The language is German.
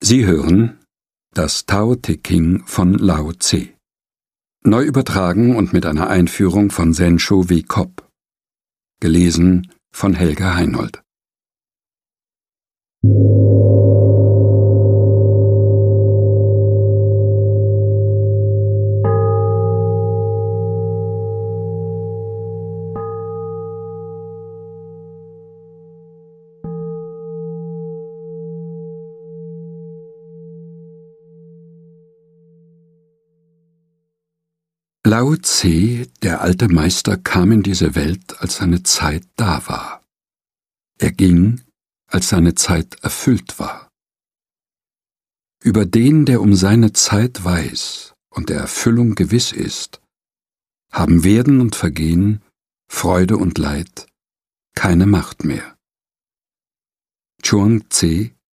Sie hören das Tao Te Ching von Lao Tse. Neu übertragen und mit einer Einführung von Sensho W. Kopp. Gelesen von Helga Heinold. Lao Tse, der alte Meister, kam in diese Welt, als seine Zeit da war. Er ging, als seine Zeit erfüllt war. Über den, der um seine Zeit weiß und der Erfüllung gewiss ist, haben Werden und Vergehen, Freude und Leid keine Macht mehr. Chuang Tse,